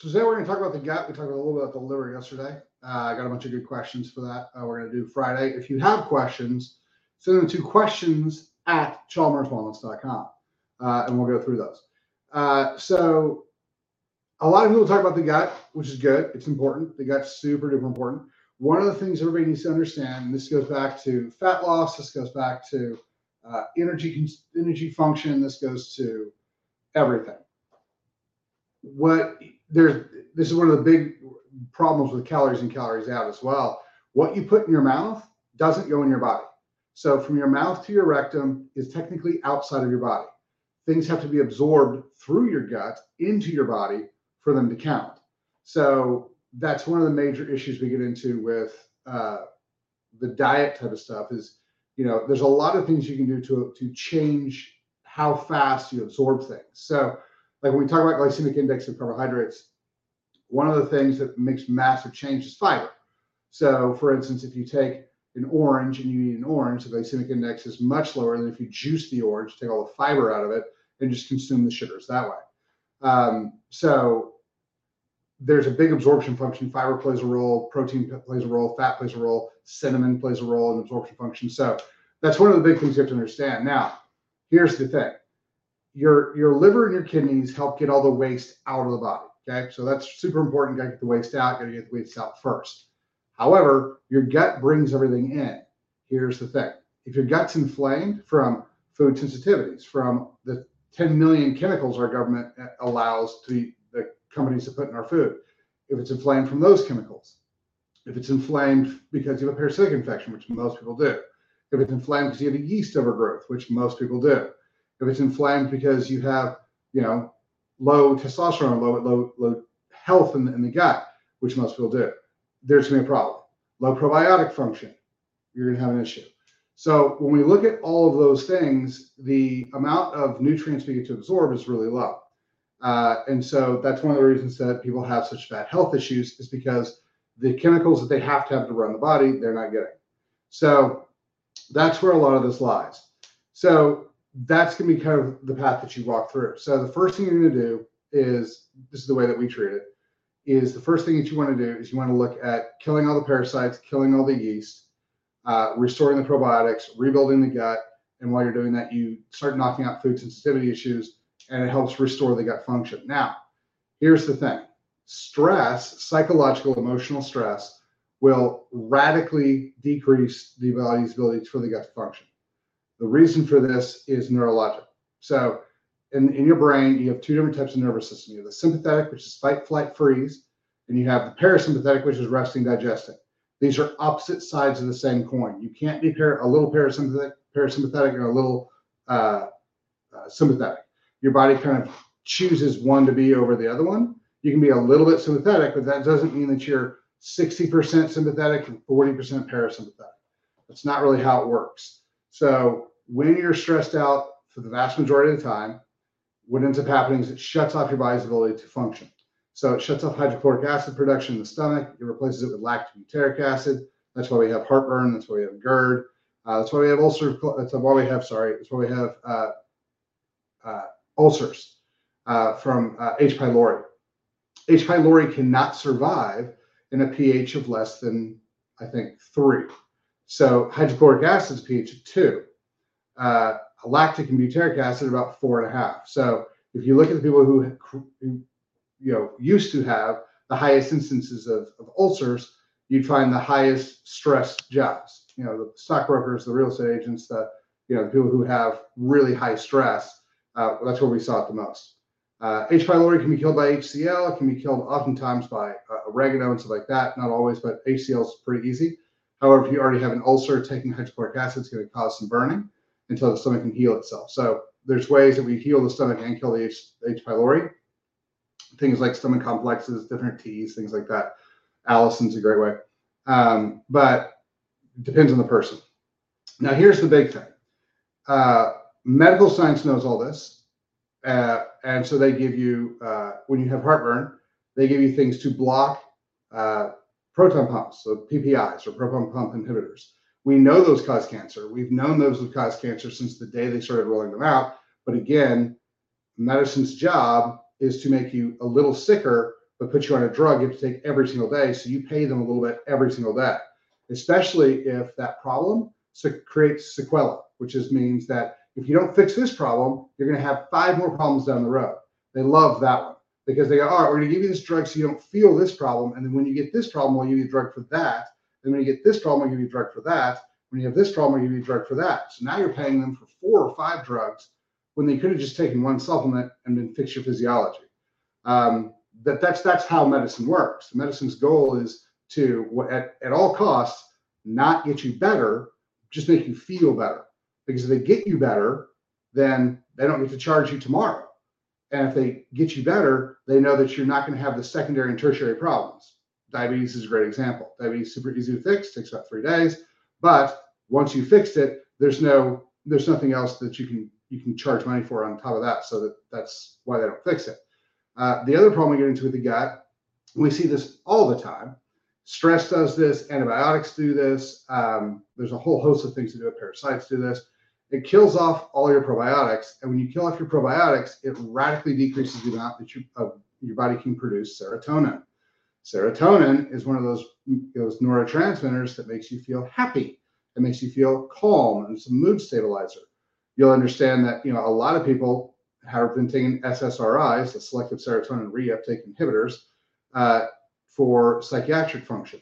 So today we're going to talk about the gut. We talked a little bit about the liver yesterday. I got a bunch of good questions for that. We're going to do Friday. If you have questions, send them to questions@chalmerswellness.com, and we'll go through those. So a lot of people talk about the gut, which is good. It's important. The gut's super duper important. One of the things everybody needs to understand, and this goes back to fat loss, this goes back to energy function, this goes to everything. This is one of the big problems with calories in, calories out as well. What you put in your mouth doesn't go in your body. So from your mouth to your rectum is technically outside of your body. Things have to be absorbed through your gut into your body for them to count. So that's one of the major issues we get into with the diet type of stuff is, there's a lot of things you can do to change how fast you absorb things. So like when we talk about glycemic index of carbohydrates, one of the things that makes massive change is fiber. So for instance, if you take an orange and you eat an orange, the glycemic index is much lower than if you juice the orange, take all the fiber out of it, and just consume the sugars that way. So there's a big absorption function. Fiber plays a role, protein plays a role, fat plays a role, cinnamon plays a role in absorption function. So that's one of the big things you have to understand. Now, here's the thing. Your liver and your kidneys help get all the waste out of the body. Okay, so that's super important. Got to get the waste out. Got to get the waste out first. However, your gut brings everything in. Here's the thing: if your gut's inflamed from food sensitivities, from the 10 million chemicals our government allows the companies to put in our food, if it's inflamed from those chemicals, if it's inflamed because you have a parasitic infection, which most people do, if it's inflamed because you have a yeast overgrowth, which most people do, if it's inflamed because you have, low testosterone, low health in the gut, which most people do, there's going to be a problem. Low probiotic function, you're going to have an issue. So when we look at all of those things, the amount of nutrients we get to absorb is really low. And so that's one of the reasons that people have such bad health issues is because the chemicals that they have to run the body, they're not getting. So that's where a lot of this lies. So that's going to be kind of the path that you walk through. So the first thing you're going to do is, this is the way that we treat it, is the first thing that you want to do is you want to look at killing all the parasites, killing all the yeast, restoring the probiotics, rebuilding the gut. And while you're doing that, you start knocking out food sensitivity issues, and it helps restore the gut function. Now, here's the thing. Stress, psychological, emotional stress, will radically decrease the body's ability for the gut to function. The reason for this is neurologic. So in your brain, you have two different types of nervous system. You have the sympathetic, which is fight, flight, freeze, and you have the parasympathetic, which is resting, digesting. These are opposite sides of the same coin. You can't be a little parasympathetic and a little sympathetic. Your body kind of chooses one to be over the other one. You can be a little bit sympathetic, but that doesn't mean that you're 60% sympathetic and 40% parasympathetic. That's not really how it works. So when you're stressed out for the vast majority of the time, what ends up happening is it shuts off your body's ability to function. So it shuts off hydrochloric acid production in the stomach. It replaces it with lactic butyric acid. That's why we have heartburn. That's why we have GERD. That's why we have ulcers. That's why we have ulcers from H. pylori. H. pylori cannot survive in a pH of less than, I think, 3. So hydrochloric acid is pH of 2. Lactic and butyric acid about 4.5. So if you look at the people who used to have the highest instances of ulcers, you'd find the highest stress jobs. The stockbrokers, the real estate agents, the people who have really high stress. That's where we saw it the most. H. pylori can be killed by HCl. It can be killed oftentimes by oregano and stuff like that. Not always, but HCl is pretty easy. However, if you already have an ulcer, taking hydrochloric acid is going to cause some burning until the stomach can heal itself. So there's ways that we heal the stomach and kill the H. pylori. Things like stomach complexes, different teas, things like that. Allisin's a great way. But it depends on the person. Now, here's the big thing. Medical science knows all this. And so they give you, when you have heartburn, they give you things to block proton pumps, so PPIs or proton pump inhibitors. We know those cause cancer. We've known those have caused cancer since the day they started rolling them out. But again, medicine's job is to make you a little sicker but put you on a drug you have to take every single day. So you pay them a little bit every single day, especially if that problem creates sequela, which just means that if you don't fix this problem, you're going to have 5 more problems down the road. They love that one because they go, all right, we're going to give you this drug so you don't feel this problem. And then when you get this problem, we'll give you a drug for that. And when you get this problem, we'll give you a drug for that. When you have this problem, we'll give you a drug for that. So now you're paying them for 4 or 5 drugs when they could have just taken one supplement and then fixed your physiology. That's how medicine works. The medicine's goal is to, at all costs, not get you better, just make you feel better. Because if they get you better, then they don't get to charge you tomorrow. And if they get you better, they know that you're not going to have the secondary and tertiary problems. Diabetes is a great example. Diabetes is super easy to fix, takes about 3 days. But once you fixed it, there's nothing else that you can charge money for on top of that. So that's why they don't fix it. The other problem we get into with the gut, we see this all the time. Stress does this, antibiotics do this. There's a whole host of things to do it. Parasites do this. It kills off all your probiotics. And when you kill off your probiotics, it radically decreases the amount that your body can produce serotonin. Serotonin is one of those neurotransmitters that makes you feel happy. It makes you feel calm, and it's a mood stabilizer. You'll understand that, a lot of people have been taking SSRIs, the selective serotonin reuptake inhibitors, for psychiatric function.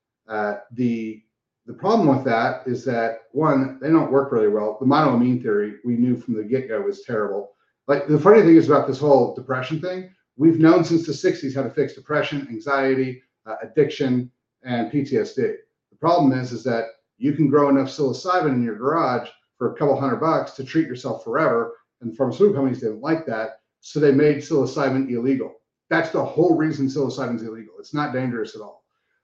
The problem with that is that, one, they don't work really well. The monoamine theory we knew from the get-go was terrible. Like, the funny thing is about this whole depression thing, we've known since the 60s how to fix depression, anxiety, addiction, and PTSD. The problem is that you can grow enough psilocybin in your garage for a couple $100 to treat yourself forever, and the pharmaceutical companies didn't like that, so they made psilocybin illegal. That's the whole reason psilocybin is illegal. It's not dangerous at all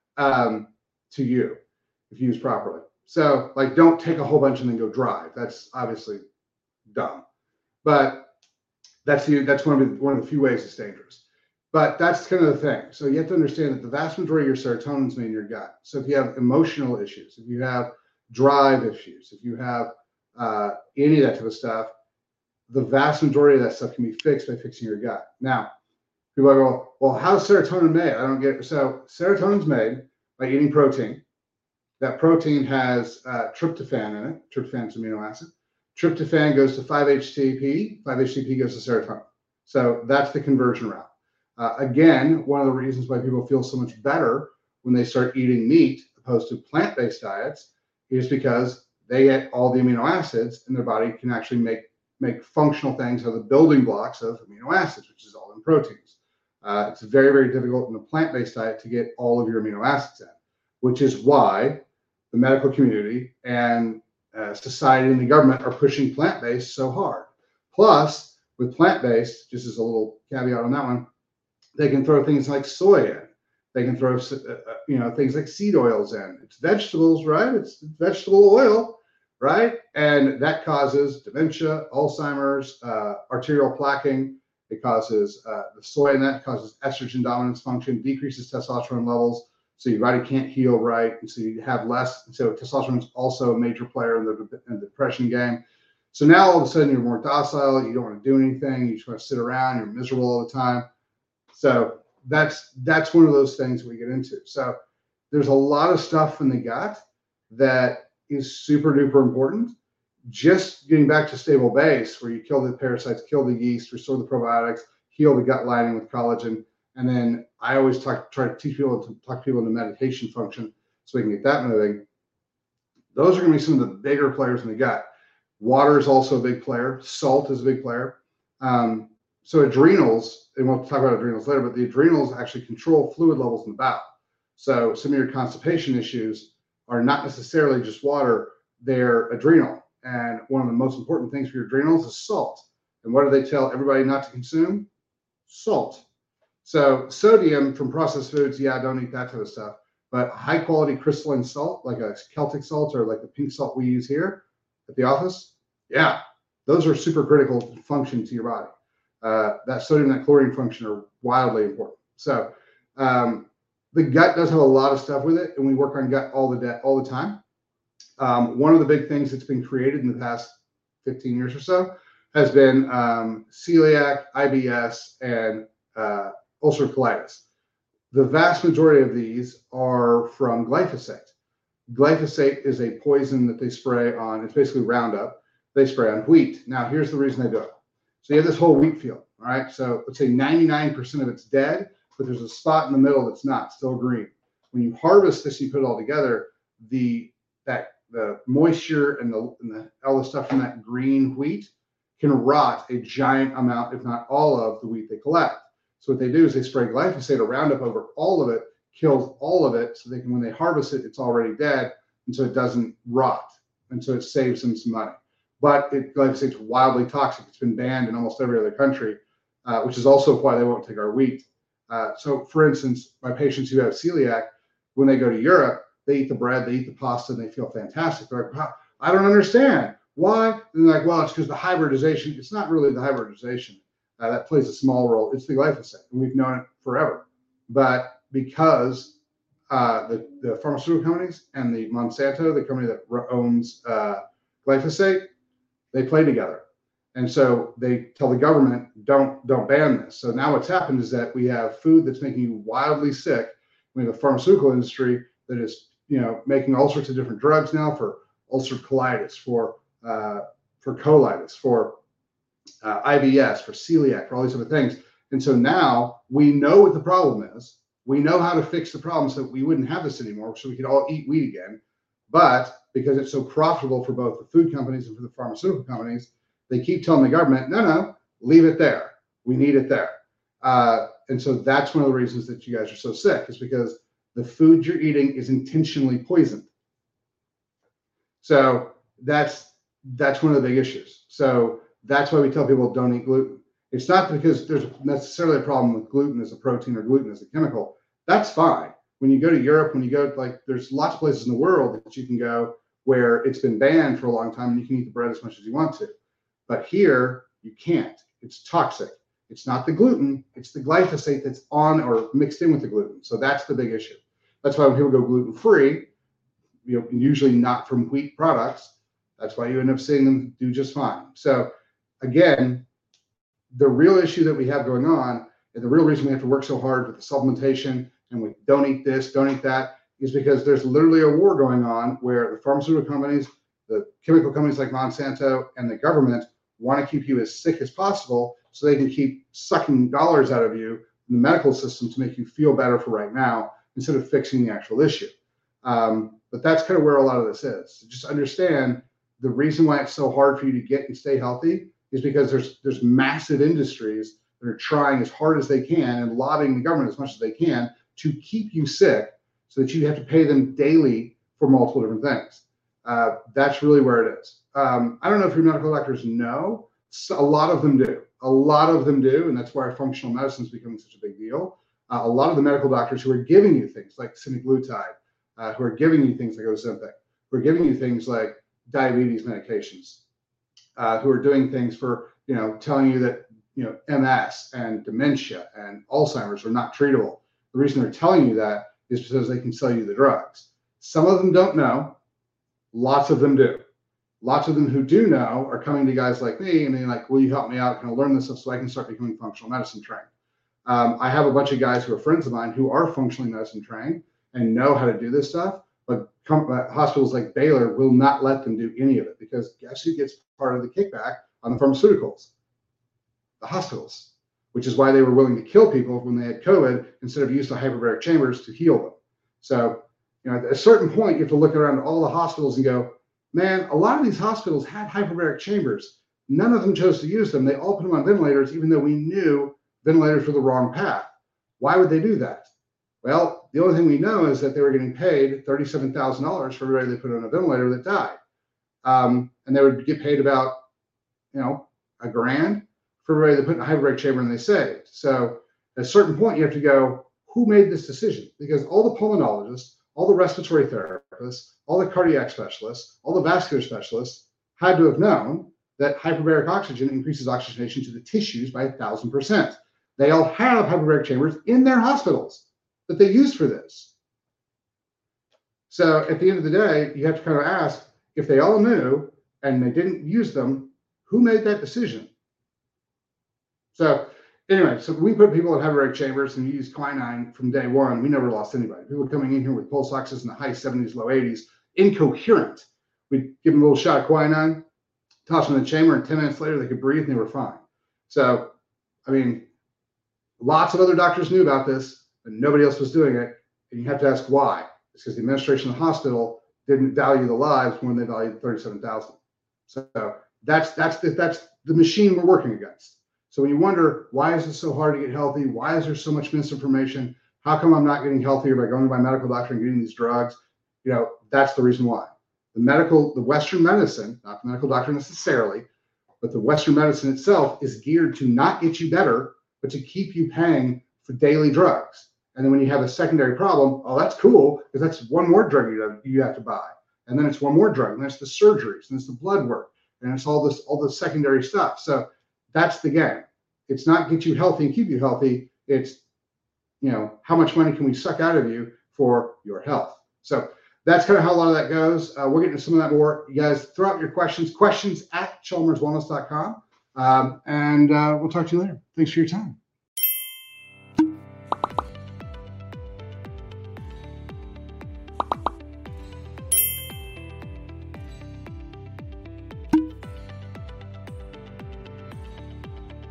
to you if used properly. So, like, don't take a whole bunch and then go drive. That's obviously dumb. But that's one of the few ways it's dangerous. But that's kind of the thing. So you have to understand that the vast majority of your serotonin is made in your gut. So if you have emotional issues, if you have drive issues, if you have any of that type of stuff, the vast majority of that stuff can be fixed by fixing your gut. Now, people go, well, how's serotonin made? I don't get it. So serotonin's made by eating protein. That protein has tryptophan in it. Tryptophan is an amino acid. Tryptophan goes to 5-HTP. 5-HTP goes to serotonin. So that's the conversion route. Again, one of the reasons why people feel so much better when they start eating meat opposed to plant-based diets is because they get all the amino acids and their body can actually make functional things, or the building blocks of amino acids, which is all in proteins. It's very, very difficult in a plant-based diet to get all of your amino acids in, which is why the medical community and society and the government are pushing plant-based so hard. Plus, with plant-based, just as a little caveat on that one, they can throw things like soy in. They can throw, things like seed oils in. It's vegetables, right? It's vegetable oil, right? And that causes dementia, Alzheimer's, arterial plaquing. It causes the soy in that causes estrogen dominance function, decreases testosterone levels, so your body can't heal right, and so you have less. So testosterone is also a major player in the depression game. So now all of a sudden you're more docile. You don't want to do anything. You just want to sit around. You're miserable all the time. So that's one of those things we get into. So there's a lot of stuff in the gut that is super duper important. Just getting back to stable base, where you kill the parasites, kill the yeast, restore the probiotics, heal the gut lining with collagen. And then I always try to teach people to talk people into meditation function so we can get that moving. Those are going to be some of the bigger players in the gut. Water is also a big player. Salt is a big player. So adrenals, and we'll talk about adrenals later, but the adrenals actually control fluid levels in the bowel. So some of your constipation issues are not necessarily just water, they're adrenal. And one of the most important things for your adrenals is salt. And what do they tell everybody not to consume? Salt. So sodium from processed foods, don't eat that type of stuff. But high quality crystalline salt, like a Celtic salt or like the pink salt we use here at the office, those are super critical function to your body. That sodium and that chlorine function are wildly important. So the gut does have a lot of stuff with it, and we work on gut all the time. One of the big things that's been created in the past 15 years or so has been celiac, IBS, and ulcerative colitis. The vast majority of these are from glyphosate. Glyphosate is a poison that they spray on, it's basically Roundup, they spray on wheat. Now, here's the reason they do it. So you have this whole wheat field, all right? So let's say 99% of it's dead, but there's a spot in the middle that's not, still green. When you harvest this, you put it all together, the moisture and all the stuff from that green wheat can rot a giant amount, if not all of the wheat they collect. So what they do is they spray glyphosate or Roundup over all of it, kills all of it, so they can, when they harvest it, it's already dead, and so it doesn't rot, and so it saves them some money. But glyphosate's wildly toxic. It's been banned in almost every other country, which is also why they won't take our wheat. So, for instance, my patients who have celiac, when they go to Europe, they eat the bread, they eat the pasta, and they feel fantastic. They're like, wow, I don't understand. Why? And they're like, well, it's because the hybridization. It's not really the hybridization. That plays a small role. It's the glyphosate, and we've known it forever. But because the pharmaceutical companies and the Monsanto, the company that owns glyphosate, they play together. And so they tell the government, don't ban this. So now what's happened is that we have food that's making you wildly sick. We have a pharmaceutical industry that is, making all sorts of different drugs now for ulcerative colitis, for colitis, for IBS, for celiac, for all these other things. And so now we know what the problem is. We know how to fix the problem so that we wouldn't have this anymore, so we could all eat wheat again. But because it's so profitable for both the food companies and for the pharmaceutical companies, they keep telling the government, no, leave it there. We need it there. And so that's one of the reasons that you guys are so sick, is because the food you're eating is intentionally poisoned. So that's one of the big issues. So that's why we tell people don't eat gluten. It's not because there's necessarily a problem with gluten as a protein or gluten as a chemical. That's fine. When you go to Europe, there's lots of places in the world that you can go where it's been banned for a long time and you can eat the bread as much as you want to. But here, you can't. It's toxic. It's not the gluten, it's the glyphosate that's on or mixed in with the gluten. So that's the big issue. That's why when people go gluten-free, usually not from wheat products, that's why you end up seeing them do just fine. So again, the real issue that we have going on, and the real reason we have to work so hard with the supplementation and we don't eat this, don't eat that, is because there's literally a war going on where the pharmaceutical companies, the chemical companies like Monsanto, and the government want to keep you as sick as possible so they can keep sucking dollars out of you in the medical system to make you feel better for right now instead of fixing the actual issue. But that's kind of where a lot of this is. So just understand the reason why it's so hard for you to get and stay healthy is because there's massive industries that are trying as hard as they can and lobbying the government as much as they can to keep you sick so that you have to pay them daily for multiple different things. That's really where it is. I don't know if your medical doctors know. A lot of them do. A lot of them do, and that's why functional medicine is becoming such a big deal. A lot of the medical doctors who are giving you things like semaglutide, who are giving you things like Ozempic, who are giving you things like diabetes medications, who are doing things for, telling you that, MS and dementia and Alzheimer's are not treatable. The reason they're telling you that is because they can sell you the drugs. Some of them don't know. Lots of them do. Lots of them who do know are coming to guys like me and they're like, will you help me out? Can I learn this stuff so I can start becoming functional medicine trained? I have a bunch of guys who are friends of mine who are functionally medicine trained and know how to do this stuff, but hospitals like Baylor will not let them do any of it because guess who gets part of the kickback on the pharmaceuticals? The hospitals, which is why they were willing to kill people when they had COVID instead of use the hyperbaric chambers to heal them. So, at a certain point, you have to look around all the hospitals and go, man, a lot of these hospitals had hyperbaric chambers. None of them chose to use them. They all put them on ventilators, even though we knew ventilators were the wrong path. Why would they do that? Well, the only thing we know is that they were getting paid $37,000 for everybody they put on a ventilator that died. And they would get paid about, $1,000 for everybody they put in a hyperbaric chamber and they saved. So at a certain point, you have to go, who made this decision? Because all the pulmonologists, all the respiratory therapists, all the cardiac specialists, all the vascular specialists had to have known that hyperbaric oxygen increases oxygenation to the tissues by 1,000%. They all have hyperbaric chambers in their hospitals that they use for this. So at the end of the day, you have to kind of ask, if they all knew and they didn't use them, who made that decision? So anyway, so we put people in hyperbaric chambers and use quinine from day one. We never lost anybody. People coming in here with pulse oxes in the high 70s, low 80s, incoherent. We'd give them a little shot of quinine, toss them in the chamber, and 10 minutes later they could breathe and they were fine. So, I mean, lots of other doctors knew about this, but nobody else was doing it. And you have to ask why. It's because the administration of the hospital didn't value the lives more than they valued 37,000. So that's the machine we're working against. So when you wonder, why is it so hard to get healthy? Why is there so much misinformation? How come I'm not getting healthier by going to my medical doctor and getting these drugs? You know, that's the reason why. The Western medicine, not the medical doctor necessarily, but the Western medicine itself is geared to not get you better, but to keep you paying for daily drugs. And then when you have a secondary problem, oh, that's cool, because that's one more drug you have to buy. And then it's one more drug, and that's the surgeries, and it's the blood work, and it's all the secondary stuff. So that's the game. It's not get you healthy and keep you healthy. It's, you know, how much money can we suck out of you for your health? So that's kind of how a lot of that goes. We'll get into some of that more. You guys throw out your questions at chalmerswellness.com. And we'll talk to you later. Thanks for your time.